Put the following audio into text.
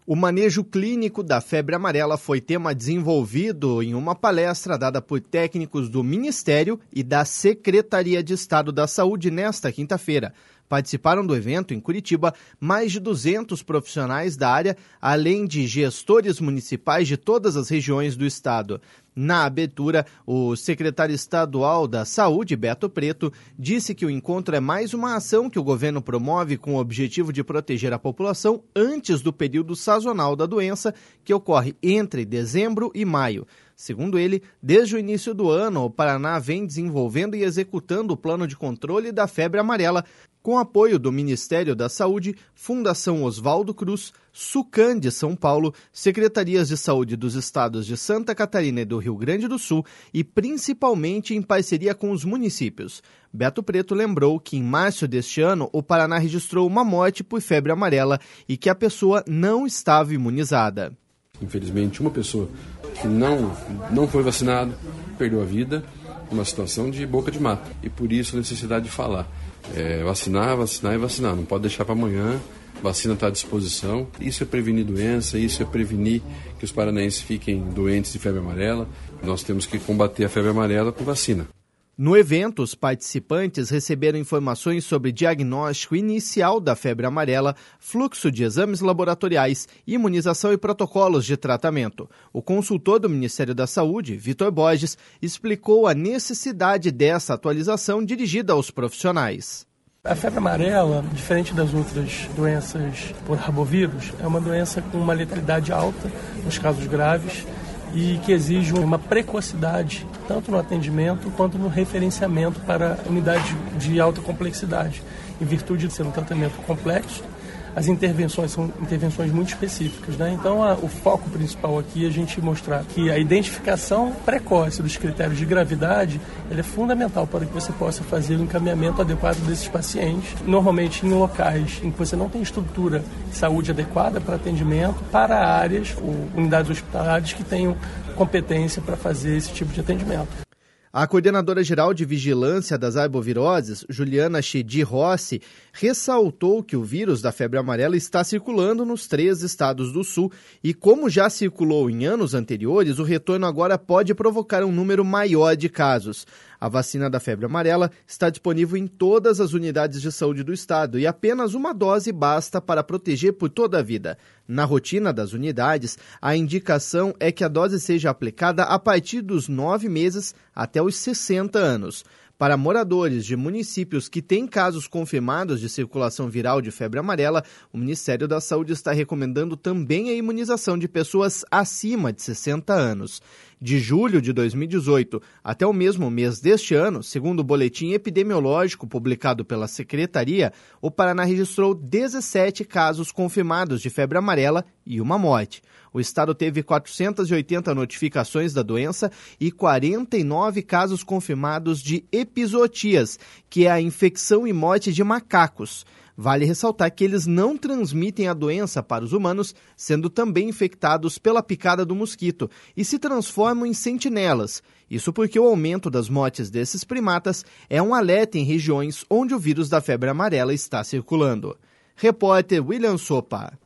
O manejo clínico da febre amarela foi tema desenvolvido em uma palestra dada por técnicos do Ministério e da Secretaria de Estado da Saúde nesta quinta-feira. Participaram do evento em Curitiba mais de 200 profissionais da área, além de gestores municipais de todas as regiões do estado. Na abertura, o secretário estadual da Saúde, Beto Preto, disse que o encontro é mais uma ação que o governo promove com o objetivo de proteger a população antes do período sazonal da doença, que ocorre entre dezembro e maio. Segundo ele, desde o início do ano, o Paraná vem desenvolvendo e executando o plano de controle da febre amarela, com apoio do Ministério da Saúde, Fundação Oswaldo Cruz, SUCAM de São Paulo, Secretarias de Saúde dos estados de Santa Catarina e do Rio Grande do Sul e principalmente em parceria com os municípios. Beto Preto lembrou que em março deste ano o Paraná registrou uma morte por febre amarela e que a pessoa não estava imunizada. Infelizmente, uma pessoa que não foi vacinada perdeu a vida numa situação de boca de mato. E por isso a necessidade de falar. Vacinar e vacinar. Não pode deixar para amanhã. Vacina está à disposição. Isso é prevenir doença, isso é prevenir que os paranaenses fiquem doentes de febre amarela. Nós temos que combater a febre amarela com vacina. No evento, os participantes receberam informações sobre diagnóstico inicial da febre amarela, fluxo de exames laboratoriais, imunização e protocolos de tratamento. O consultor do Ministério da Saúde, Vitor Borges, explicou a necessidade dessa atualização dirigida aos profissionais. A febre amarela, diferente das outras doenças por arbovírus, é uma doença com uma letalidade alta nos casos graves, e que exige uma precocidade, tanto no atendimento quanto no referenciamento para unidades de alta complexidade. Em virtude de ser um tratamento complexo, as intervenções são intervenções muito específicas, né? Então, o foco principal aqui é a gente mostrar que a identificação precoce dos critérios de gravidade ela é fundamental para que você possa fazer o encaminhamento adequado desses pacientes, normalmente em locais em que você não tem estrutura de saúde adequada para atendimento, para áreas ou unidades hospitalares que tenham competência para fazer esse tipo de atendimento. A coordenadora-geral de Vigilância das Arboviroses, Juliana Chedi Rossi, ressaltou que o vírus da febre amarela está circulando nos 3 estados do sul e, como já circulou em anos anteriores, o retorno agora pode provocar um número maior de casos. A vacina da febre amarela está disponível em todas as unidades de saúde do estado e apenas uma dose basta para proteger por toda a vida. Na rotina das unidades, a indicação é que a dose seja aplicada a partir dos 9 meses até os 60 anos. Para moradores de municípios que têm casos confirmados de circulação viral de febre amarela, o Ministério da Saúde está recomendando também a imunização de pessoas acima de 60 anos. De julho de 2018 até o mesmo mês deste ano, segundo o boletim epidemiológico publicado pela Secretaria, o Paraná registrou 17 casos confirmados de febre amarela e uma morte. O estado teve 480 notificações da doença e 49 casos confirmados de epizootias, que é a infecção e morte de macacos. Vale ressaltar que eles não transmitem a doença para os humanos, sendo também infectados pela picada do mosquito e se transformam em sentinelas. Isso porque o aumento das mortes desses primatas é um alerta em regiões onde o vírus da febre amarela está circulando. Repórter William Sopa.